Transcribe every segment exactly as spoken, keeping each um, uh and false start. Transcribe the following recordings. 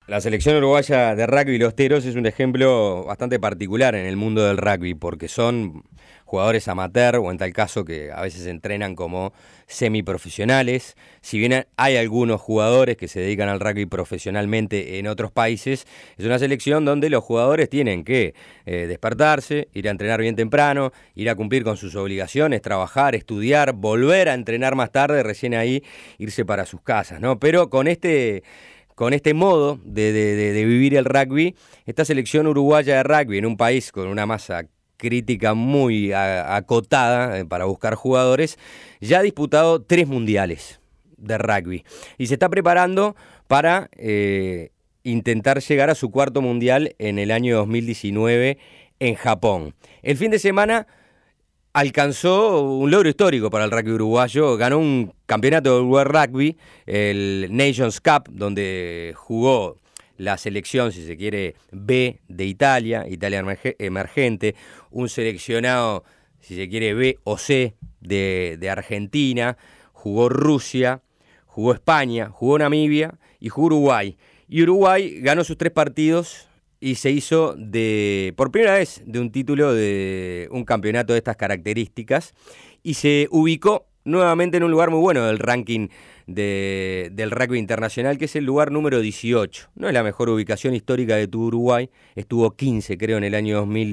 La selección uruguaya de rugby Los Teros es un ejemplo bastante particular en el mundo del rugby, porque son jugadores amateur, o en tal caso que a veces entrenan como semiprofesionales. Si bien hay algunos jugadores que se dedican al rugby profesionalmente en otros países, es una selección donde los jugadores tienen que eh, despertarse, ir a entrenar bien temprano, ir a cumplir con sus obligaciones, trabajar, estudiar, volver a entrenar más tarde, recién ahí irse para sus casas, ¿no? Pero con este... Con este modo de, de, de vivir el rugby, esta selección uruguaya de rugby en un país con una masa crítica muy a, acotada eh, para buscar jugadores, ya ha disputado tres mundiales de rugby y se está preparando para eh, intentar llegar a su cuarto mundial en el año dos mil diecinueve en Japón. El fin de semana alcanzó un logro histórico para el rugby uruguayo, ganó un campeonato del World Rugby, el Nations Cup, donde jugó la selección, si se quiere, B de Italia, Italia emergente, un seleccionado, si se quiere, B o C de, de Argentina, jugó Rusia, jugó España, jugó Namibia y jugó Uruguay. Y Uruguay ganó sus tres partidos y se hizo de por primera vez de un título de un campeonato de estas características y se ubicó nuevamente en un lugar muy bueno del ranking de, del rugby internacional, que es el lugar número dieciocho. No es la mejor ubicación histórica de tu Uruguay, estuvo quince creo en el año dos mil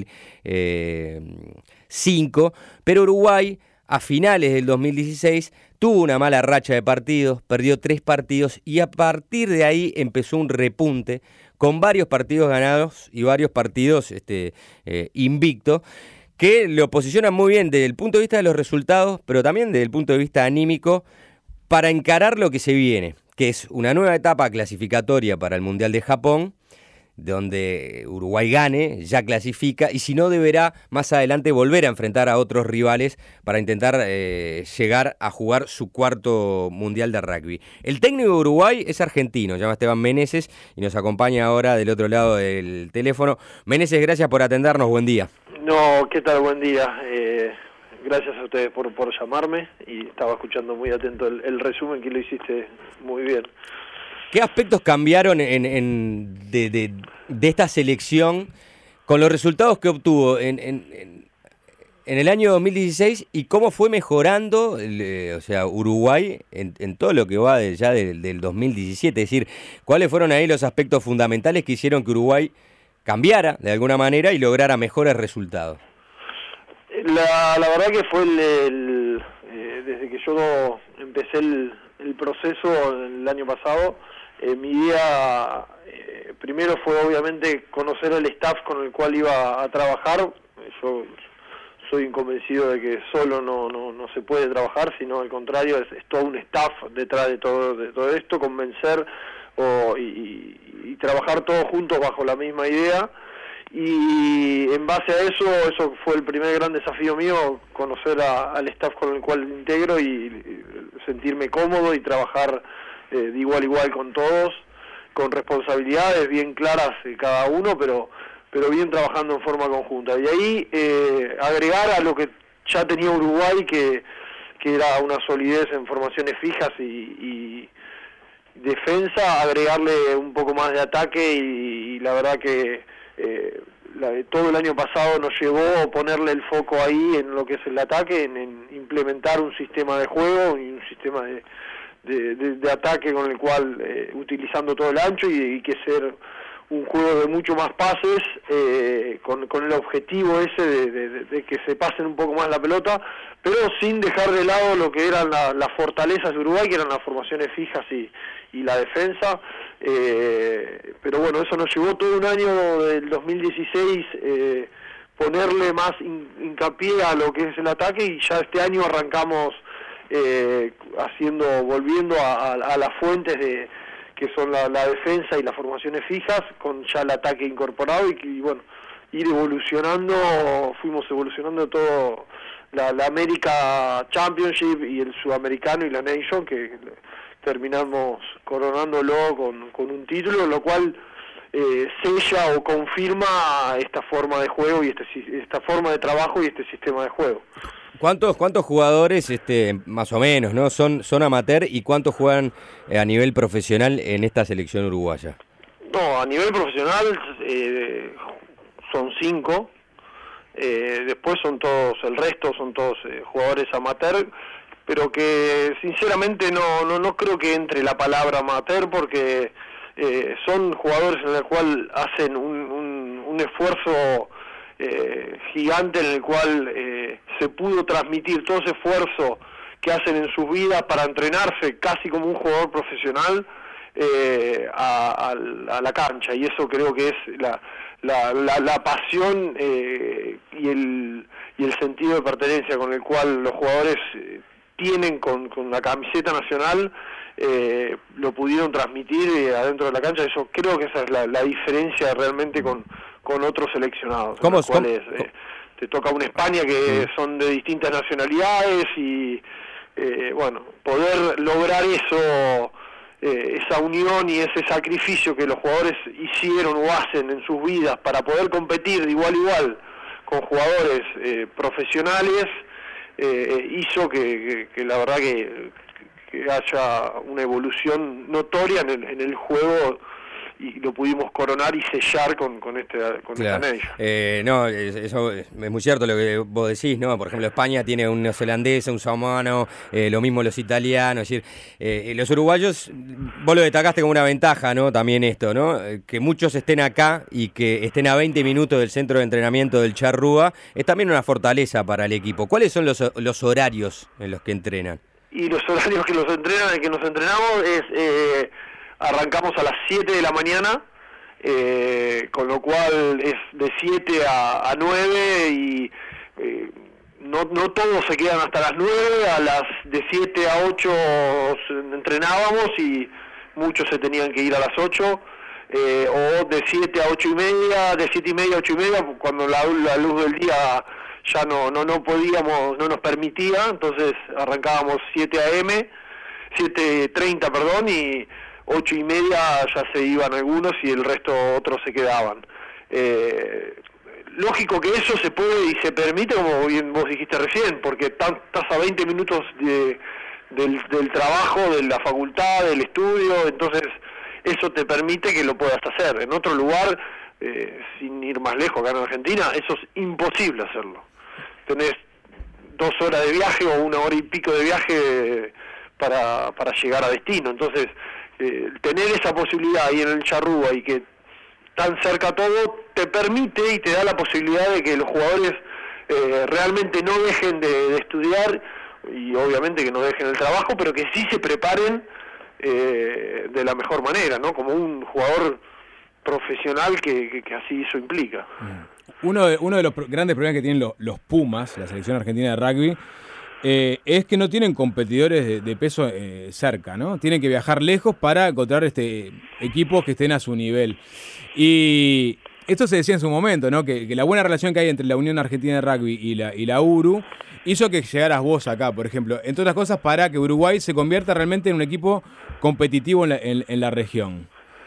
cinco, pero Uruguay a finales del dos mil dieciséis tuvo una mala racha de partidos, perdió tres partidos y a partir de ahí empezó un repunte con varios partidos ganados y varios partidos este, eh, invictos, que lo posicionan muy bien desde el punto de vista de los resultados, pero también desde el punto de vista anímico, para encarar lo que se viene, que es una nueva etapa clasificatoria para el Mundial de Japón, donde Uruguay gane, ya clasifica, y si no deberá más adelante volver a enfrentar a otros rivales para intentar eh, llegar a jugar su cuarto Mundial de Rugby. El técnico de Uruguay es argentino, se llama Esteban Meneses, y nos acompaña ahora del otro lado del teléfono. Meneses, gracias por atendernos, buen día. No, ¿qué tal? Buen día. Eh, gracias a ustedes por, por llamarme, y estaba escuchando muy atento el, el resumen que lo hiciste muy bien. ¿Qué aspectos cambiaron en, en, de, de, de esta selección con los resultados que obtuvo en, en, en el año dos mil dieciséis y cómo fue mejorando el, o sea, Uruguay en, en todo lo que va de, ya del, del dos mil diecisiete? Es decir, ¿cuáles fueron ahí los aspectos fundamentales que hicieron que Uruguay cambiara de alguna manera y lograra mejores resultados? La, la verdad que fue el, el eh, desde que yo empecé el, el proceso el año pasado, Eh, mi idea eh, primero fue obviamente conocer el staff con el cual iba a trabajar. Yo soy convencido de que solo no no, no se puede trabajar, sino al contrario, es, es todo un staff detrás de todo de todo esto, convencer o, y, y, y trabajar todos juntos bajo la misma idea. Y en base a eso, eso fue el primer gran desafío mío, conocer a, al staff con el cual integro y, y sentirme cómodo y trabajar Eh, de igual a igual con todos, con responsabilidades bien claras de cada uno, pero pero bien trabajando en forma conjunta. Y ahí eh, agregar a lo que ya tenía Uruguay, que, que era una solidez en formaciones fijas y, y defensa, agregarle un poco más de ataque y, y la verdad que eh, la, todo el año pasado nos llevó a ponerle el foco ahí en lo que es el ataque, en, en implementar un sistema de juego y un sistema de De, de, de ataque con el cual, eh, utilizando todo el ancho y, y que ser un juego de mucho más pases, eh, con, con el objetivo ese de, de, de que se pasen un poco más la pelota, pero sin dejar de lado lo que eran la, las fortalezas de Uruguay, que eran las formaciones fijas y, y la defensa. Eh, pero bueno, eso nos llevó todo un año del dos mil dieciséis, eh, ponerle más in, hincapié a lo que es el ataque, y ya este año arrancamos Eh, haciendo, volviendo a, a, a las fuentes de que son la, la defensa y las formaciones fijas, con ya el ataque incorporado y, y bueno, ir evolucionando, fuimos evolucionando todo la, la América Championship y el Sudamericano y la Nation, que terminamos coronándolo con, con un título, lo cual eh, sella o confirma esta forma de juego y este, esta forma de trabajo y este sistema de juego. ¿Cuántos cuántos jugadores, este, más o menos, no son son amateur, y cuántos juegan a nivel profesional en esta selección uruguaya? No, a nivel profesional eh, son cinco, eh, después son todos, el resto son todos eh, jugadores amateur, pero que sinceramente no, no, no creo que entre la palabra amateur, porque eh, son jugadores en el cual hacen un, un, un esfuerzo eh, gigante, en el cual eh, se pudo transmitir todo ese esfuerzo que hacen en sus vidas para entrenarse casi como un jugador profesional eh, a, a, a la cancha, y eso creo que es la, la, la, la pasión eh, y, el, y el sentido de pertenencia con el cual los jugadores eh, tienen con, con la camiseta nacional, eh, lo pudieron transmitir eh, adentro de la cancha. Eso creo que esa es la, la diferencia realmente con, con otros seleccionados, ¿Cómo, los cuales eh, te toca una España que son de distintas nacionalidades y eh, bueno, poder lograr eso, eh, esa unión y ese sacrificio que los jugadores hicieron o hacen en sus vidas para poder competir de igual a igual con jugadores eh, profesionales, eh, hizo que, que, que la verdad que, que haya una evolución notoria en el, en el juego, y lo pudimos coronar y sellar con, con, este, con claro. esta anella. Eh, no, eso es muy cierto lo que vos decís, ¿no? Por ejemplo, España tiene un neozelandés, un samoano, eh, lo mismo los italianos, es decir, eh, los uruguayos, vos lo destacaste como una ventaja, ¿no? También esto, ¿no? Que muchos estén acá y que estén a veinte minutos del centro de entrenamiento del Charrúa, es también una fortaleza para el equipo. ¿Cuáles son los, los horarios en los que entrenan? Y los horarios que los entrenan, que nos entrenamos es... Eh, arrancamos a las siete de la mañana, eh, con lo cual es de siete a, a nueve, y eh, no, no todos se quedan hasta las nueve, a las de siete a ocho entrenábamos y muchos se tenían que ir a las ocho, eh, o de siete a ocho y media, de siete y media a ocho y media, cuando la, la luz del día ya no, no, no podíamos, no nos permitía, entonces arrancábamos siete a eme, siete treinta, perdón, y ocho y media ya se iban algunos y el resto otros se quedaban. Eh, lógico que eso se puede y se permite, como bien vos dijiste recién, porque estás a veinte minutos de, del, del trabajo, de la facultad, del estudio, entonces eso te permite que lo puedas hacer. En otro lugar, eh, sin ir más lejos, acá en Argentina, eso es imposible hacerlo. Tenés dos horas de viaje o una hora y pico de viaje para, para llegar a destino, entonces... Eh, tener esa posibilidad ahí en el Charrúa y que tan cerca todo te permite y te da la posibilidad de que los jugadores eh, realmente no dejen de, de estudiar, y obviamente que no dejen el trabajo, pero que sí se preparen eh, de la mejor manera, ¿no? Como un jugador profesional que, que, que así eso implica. Uno de, uno de los grandes problemas que tienen los, los Pumas, la selección argentina de rugby, Eh, es que no tienen competidores de, de peso eh, cerca, ¿no? Tienen que viajar lejos para encontrar este equipos que estén a su nivel. Y esto se decía en su momento, ¿no? Que, que la buena relación que hay entre la Unión Argentina de Rugby y la, y la U R U hizo que llegaras vos acá, por ejemplo, entre otras cosas, para que Uruguay se convierta realmente en un equipo competitivo en la, en, en la región.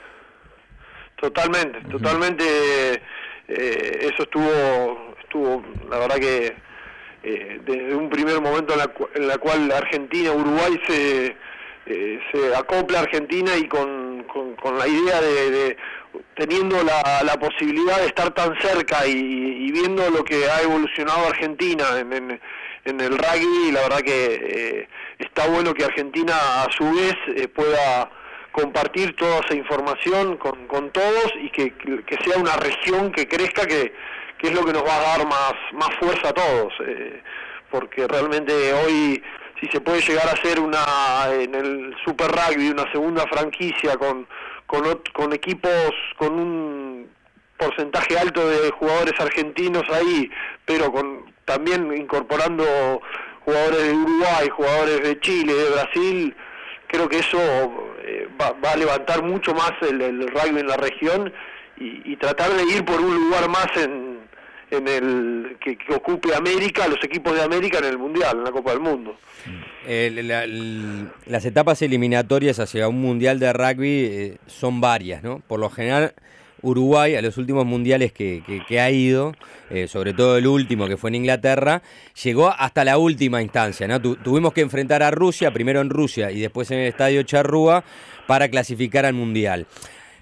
Totalmente, uh-huh. totalmente. Eh, eso estuvo, estuvo, la verdad que Eh, desde un primer momento en la, en la cual Argentina, Uruguay se, eh, se acopla a Argentina, y con, con, con la idea de, de teniendo la, la posibilidad de estar tan cerca y, y viendo lo que ha evolucionado Argentina en, en, en el rugby, la verdad que eh, está bueno que Argentina a su vez eh, pueda compartir toda esa información con, con todos, y que, que sea una región que crezca, que que es lo que nos va a dar más más fuerza a todos, eh, porque realmente hoy, si se puede llegar a hacer una en el Super Rugby una segunda franquicia con con, con equipos con un porcentaje alto de jugadores argentinos ahí, pero con también incorporando jugadores de Uruguay, jugadores de Chile, de Brasil, creo que eso eh, va, va a levantar mucho más el, el rugby en la región, y, y tratar de ir por un lugar más en en el que, que ocupe América, los equipos de América en el Mundial, en la Copa del Mundo. Eh, la, la, las etapas eliminatorias hacia un Mundial de rugby eh, son varias, ¿no? Por lo general, Uruguay, a los últimos mundiales que, que, que ha ido, eh, sobre todo el último, que fue en Inglaterra, llegó hasta la última instancia, ¿no? Tu, tuvimos que enfrentar a Rusia, primero en Rusia y después en el Estadio Charrúa, para clasificar al Mundial.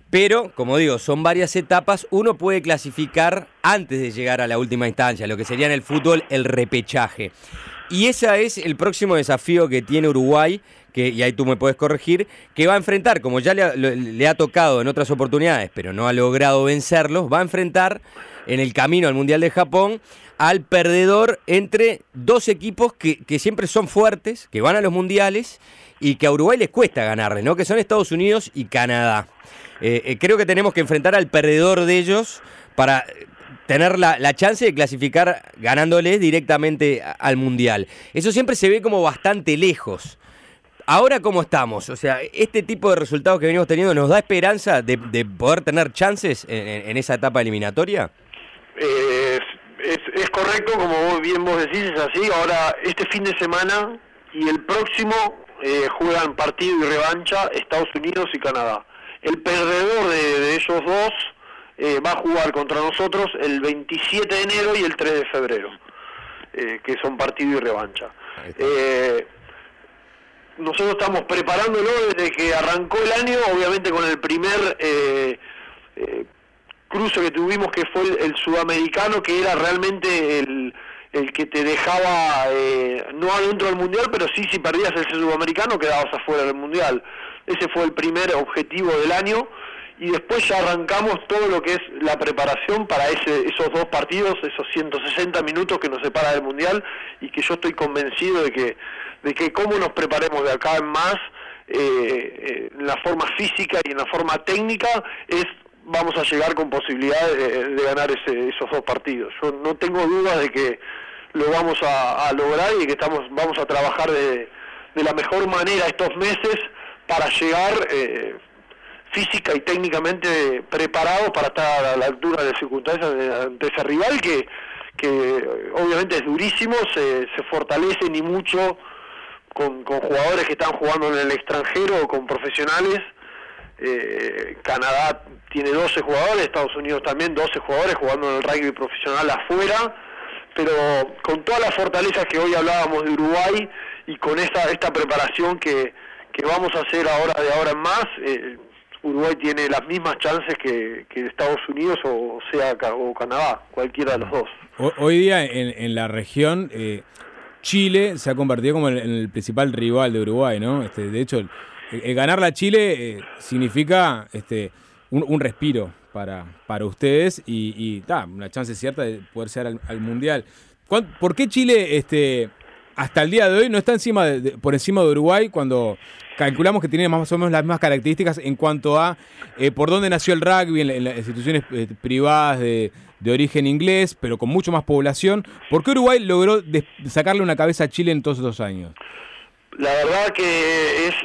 Pero, como digo, son varias etapas. Uno puede clasificar antes de llegar a la última instancia, lo que sería en el fútbol el repechaje. Y ese es el próximo desafío que tiene Uruguay, que, y ahí tú me puedes corregir, que va a enfrentar, como ya le, le, le ha tocado en otras oportunidades, pero no ha logrado vencerlos, va a enfrentar en el camino al Mundial de Japón al perdedor entre dos equipos que, que siempre son fuertes, que van a los mundiales y que a Uruguay les cuesta ganarle, ¿no? Que son Estados Unidos y Canadá. Eh, eh, creo que tenemos que enfrentar al perdedor de ellos para tener la, la chance de clasificar ganándoles directamente a, al Mundial. Eso siempre se ve como bastante lejos. Ahora, ¿cómo estamos? O sea, ¿este tipo de resultados que venimos teniendo nos da esperanza de, de poder tener chances en, en, en esa etapa eliminatoria? Eh, es, es correcto, como vos, bien vos decís, es así. Ahora, este fin de semana y el próximo eh, juegan partido y revancha Estados Unidos y Canadá. El perdedor de, de ellos dos eh, va a jugar contra nosotros el veintisiete de enero y el tres de febrero, eh, que son partido y revancha. Eh, nosotros estamos preparándolo desde que arrancó el año, obviamente con el primer eh, eh, cruce que tuvimos, que fue el, el sudamericano, que era realmente el, el que te dejaba eh, no adentro del mundial, pero sí, si perdías el sudamericano quedabas afuera del mundial. Ese fue el primer objetivo del año, y después ya arrancamos todo lo que es la preparación para ese, esos dos partidos, esos ciento sesenta minutos que nos separa del mundial, y que yo estoy convencido de que de que cómo nos preparemos de acá en más, eh, eh, en la forma física y en la forma técnica, es vamos a llegar con posibilidades de, de ganar ese, esos dos partidos. Yo no tengo dudas de que lo vamos a, a lograr y que estamos vamos a trabajar de, de la mejor manera estos meses para llegar eh, física y técnicamente preparados para estar a la altura de circunstancias ante ese rival que, que obviamente es durísimo, se, se fortalece ni mucho con, con jugadores que están jugando en el extranjero o con profesionales. Eh, Canadá tiene doce jugadores, Estados Unidos también doce jugadores jugando en el rugby profesional afuera, pero con todas las fortalezas que hoy hablábamos de Uruguay y con esta, esta preparación que, que vamos a hacer ahora de ahora en más, eh, Uruguay tiene las mismas chances que, que Estados Unidos o sea o Canadá, cualquiera de los dos. Hoy día en, en la región eh, Chile se ha convertido como en el, en el principal rival de Uruguay, ¿no? Este, de hecho, el, el ganarle a Chile eh, significa este un, un respiro para, para ustedes y, y ta, una chance cierta de poder ser al, al Mundial. ¿Por qué Chile este hasta el día de hoy no está encima de, de, por encima de Uruguay cuando calculamos que tiene más o menos las mismas características en cuanto a eh, por dónde nació el rugby en, en las instituciones eh, privadas de, de origen inglés, pero con mucho más población? ¿Por qué Uruguay logró de, de sacarle una cabeza a Chile en todos esos años? La verdad que es,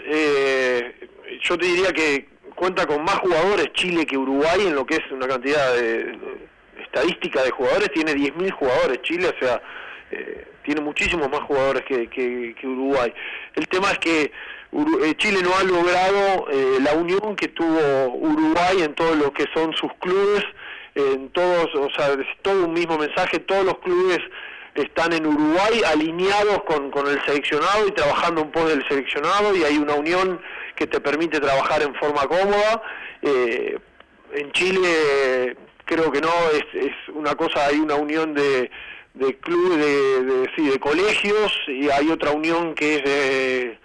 eh, yo te diría que cuenta con más jugadores Chile que Uruguay en lo que es una cantidad de, de estadística de jugadores, tiene diez mil jugadores Chile, o sea, eh, tiene muchísimos más jugadores que, que, que Uruguay. El tema es que Uru- eh, Chile no ha logrado eh, la unión que tuvo Uruguay en todo lo que son sus clubes, en todos, o sea, es todo un mismo mensaje, todos los clubes están en Uruguay alineados con, con el seleccionado y trabajando un poco del seleccionado, y hay una unión que te permite trabajar en forma cómoda. Eh, en Chile creo que no, es, es una cosa, hay una unión de, de clubes, de, de, sí, de colegios, y hay otra unión que es de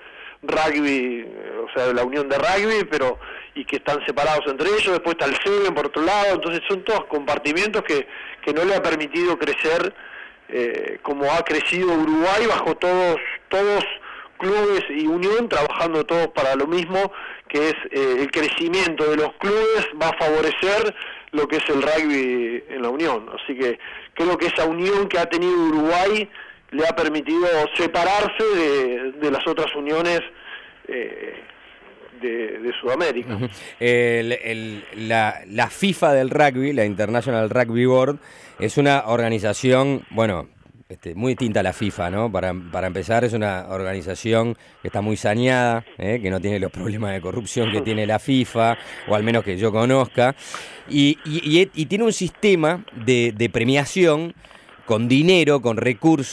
rugby, o sea, la unión de rugby, pero y que están separados entre ellos. Después está el SEBEN por otro lado, entonces son todos compartimentos que, que no le ha permitido crecer eh, como ha crecido Uruguay, bajo todos todos clubes y unión, trabajando todos para lo mismo, que es eh, el crecimiento de los clubes va a favorecer lo que es el rugby en la unión. Así que creo que esa unión que ha tenido Uruguay le ha permitido separarse de, de las otras uniones eh, de, de Sudamérica. Uh-huh. el, el, la, la FIFA del rugby, la International Rugby Board, es una organización, bueno, este, muy distinta a la FIFA, ¿no? Para, para empezar, es una organización que está muy saneada, ¿eh? Que no tiene los problemas de corrupción que tiene la FIFA, o al menos que yo conozca, y, y, y, y tiene un sistema de, de premiación con dinero, con recursos,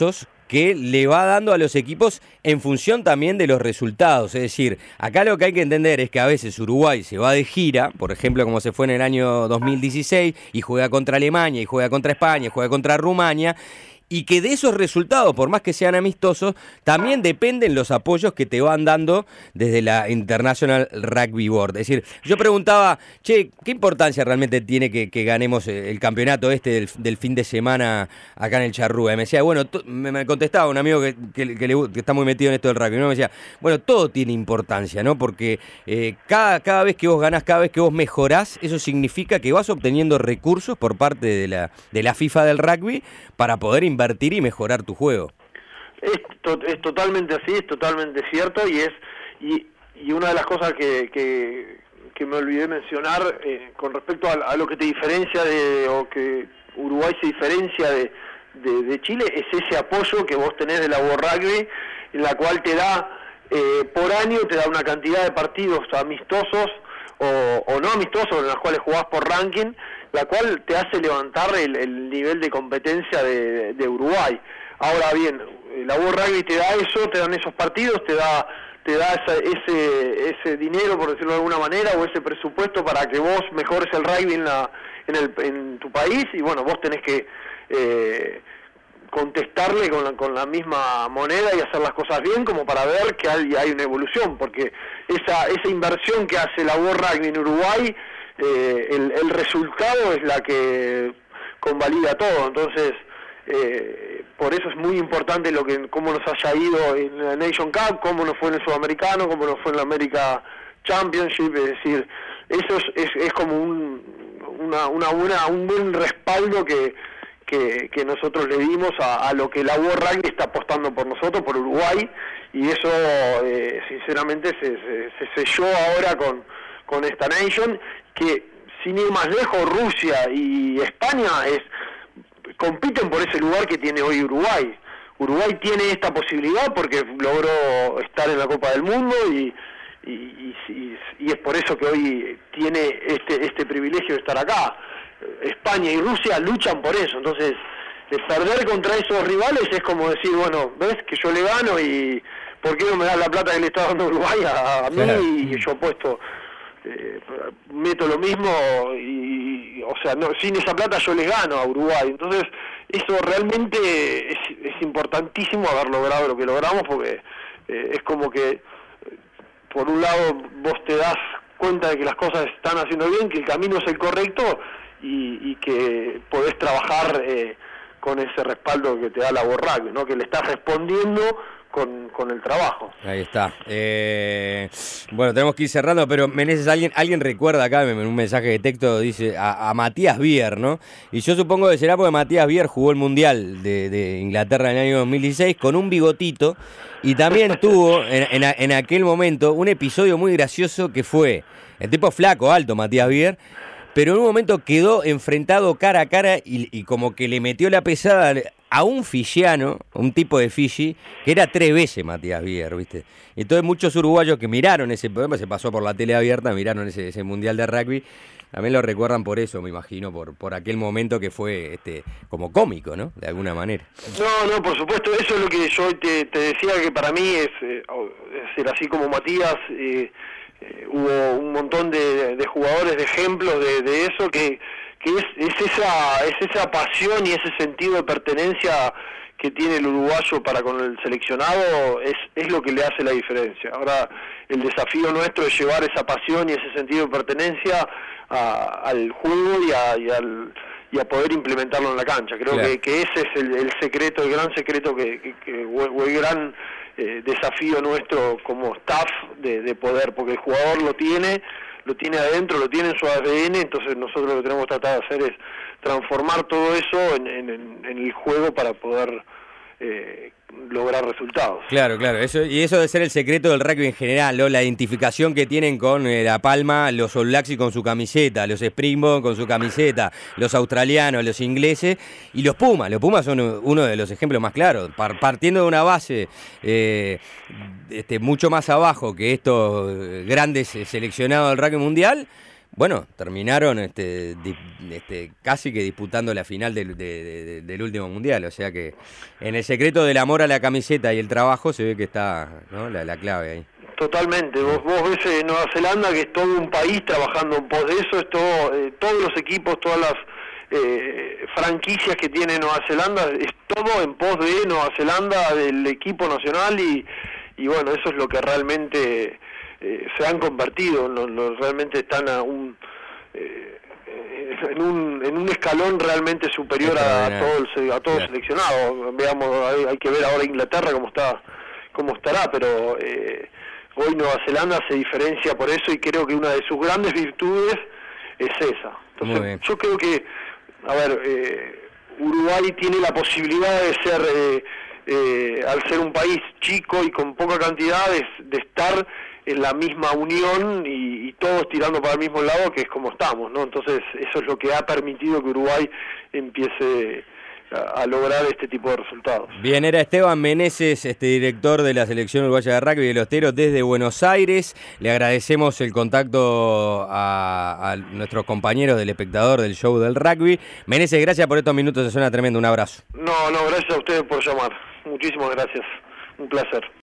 que le va dando a los equipos en función también de los resultados. Es decir, acá lo que hay que entender es que a veces Uruguay se va de gira, por ejemplo, como se fue en el año dos mil dieciséis, y juega contra Alemania, y juega contra España, y juega contra Rumania, y que de esos resultados, por más que sean amistosos, también dependen los apoyos que te van dando desde la International Rugby Board. Es decir, yo preguntaba, che, ¿qué importancia realmente tiene que, que ganemos el campeonato este del, del fin de semana acá en el Charrúa? Y me decía, bueno, to, me, me contestaba un amigo que, que, que, le, que está muy metido en esto del rugby, ¿no? Me decía, bueno, todo tiene importancia, ¿no? Porque eh, cada, cada vez que vos ganás, cada vez que vos mejorás, eso significa que vas obteniendo recursos por parte de la, de la FIFA del rugby para poder invertir y mejorar tu juego. Es, to, es totalmente así, es totalmente cierto, y es y, y una de las cosas que, que, que me olvidé mencionar eh, con respecto a, a lo que te diferencia de, o que Uruguay se diferencia de, de, de Chile, es ese apoyo que vos tenés de la World Rugby, en la cual te da, eh, por año, te da una cantidad de partidos amistosos o, o no amistosos, en los cuales jugás por ranking, la cual te hace levantar el, el nivel de competencia de, de Uruguay. Ahora bien, la World Rugby te da eso, te dan esos partidos, te da te da esa, ese ese dinero, por decirlo de alguna manera, o ese presupuesto para que vos mejores el rugby en la en el en tu país, y bueno, vos tenés que eh, contestarle con la, con la misma moneda y hacer las cosas bien, como para ver que hay, hay una evolución, porque esa esa inversión que hace la World Rugby en Uruguay, Eh, el, el resultado es la que convalida todo. Entonces eh, por eso es muy importante lo que cómo nos haya ido en la Nation Cup, cómo nos fue en el Sudamericano, cómo nos fue en la America Championship. Es decir, eso es, es, es como un una, una, una un buen respaldo que que, que nosotros le dimos a, a lo que la World Rugby está apostando por nosotros, por Uruguay, y eso eh, sinceramente se, se, se selló ahora con con esta Nation, que sin ir más lejos, Rusia y España es compiten por ese lugar que tiene hoy Uruguay. Uruguay tiene esta posibilidad porque logró estar en la Copa del Mundo y, y, y, y es por eso que hoy tiene este este privilegio de estar acá. España y Rusia luchan por eso, entonces de perder contra esos rivales es como decir, bueno, ves que yo le gano y ¿por qué no me das la plata que le está dando Uruguay a, a mí? Claro. Y yo apuesto Eh, meto lo mismo y, o sea, no, sin esa plata yo le gano a Uruguay. Entonces eso realmente es, es importantísimo haber logrado lo que logramos, porque eh, es como que por un lado vos te das cuenta de que las cosas se están haciendo bien, que el camino es el correcto y, y que podés trabajar eh, con ese respaldo que te da la World Rugby, ¿no? Que le estás respondiendo Con, con el trabajo. Ahí está. Eh, bueno, tenemos que ir cerrando, pero Meneses, alguien, alguien recuerda acá en un mensaje de texto, dice a, a Matías Bier, ¿no? Y yo supongo que será porque Matías Bier jugó el Mundial de, de Inglaterra en el año dos mil dieciséis con un bigotito, y también tuvo en, en, en aquel momento un episodio muy gracioso que fue el tipo flaco, alto, Matías Bier, pero en un momento quedó enfrentado cara a cara y, y como que le metió la pesada a un fijiano, un tipo de Fiji, que era tres veces Matías Bier, ¿viste? Entonces muchos uruguayos que miraron ese programa, se pasó por la tele abierta, miraron ese, ese Mundial de Rugby, también lo recuerdan por eso, me imagino, por por aquel momento que fue este como cómico, ¿no? De alguna manera. No, no, por supuesto, eso es lo que yo te, te decía, que para mí es, eh, es ser así como Matías, eh, eh, hubo un montón de, de jugadores, de ejemplos de, de eso, que que es, es esa es esa pasión y ese sentido de pertenencia que tiene el uruguayo para con el seleccionado, es es lo que le hace la diferencia. Ahora, el desafío nuestro es llevar esa pasión y ese sentido de pertenencia a, al juego y a, y, al, y a poder implementarlo en la cancha. Creo claro. que, que ese es el, el secreto, el gran secreto que, que, que o el gran eh, desafío nuestro como staff de, de poder, porque el jugador lo tiene, lo tiene adentro, lo tiene en su A D N, entonces nosotros lo que tenemos que tratar de hacer es transformar todo eso en, en, en el juego para poder eh, lograr resultados. Claro, claro, eso y eso debe ser el secreto del rugby en general, ¿no? La identificación que tienen con eh, La Palma, los All Blacks con su camiseta, los Springboks con su camiseta, los australianos, los ingleses y los Pumas. Los Pumas son uno de los ejemplos más claros, partiendo de una base eh, este, mucho más abajo que estos grandes seleccionados del rugby mundial. bueno, terminaron este, di, este, casi que disputando la final del, de, de, del último mundial, o sea que en el secreto del amor a la camiseta y el trabajo se ve que está, ¿no?, la, la clave ahí. Totalmente, vos, vos ves en Nueva Zelanda que es todo un país trabajando en pos de eso, es todo, eh, todos los equipos, todas las eh, franquicias que tiene Nueva Zelanda, es todo en pos de Nueva Zelanda, del equipo nacional y, y bueno, eso es lo que realmente eh, se han convertido, no, no, realmente están a un... Eh, en un en un escalón realmente superior a, a todo el a todo seleccionado. Veamos, hay, hay que ver ahora Inglaterra cómo está cómo estará, pero eh, hoy Nueva Zelanda se diferencia por eso y creo que una de sus grandes virtudes es esa. Entonces yo creo que, a ver, eh, Uruguay tiene la posibilidad de ser, eh, eh, al ser un país chico y con poca cantidad, de, de estar en la misma unión y, y todos tirando para el mismo lado, que es como estamos, ¿no? Entonces eso es lo que ha permitido que Uruguay empiece a, a lograr este tipo de resultados. Bien, era Esteban Meneses, este director de la selección uruguaya de rugby de los Teros desde Buenos Aires. Le agradecemos el contacto a, a nuestros compañeros del espectador del show del rugby. Meneses, gracias por estos minutos, se suena tremendo, un abrazo. No, no, gracias a ustedes por llamar. Muchísimas gracias, un placer.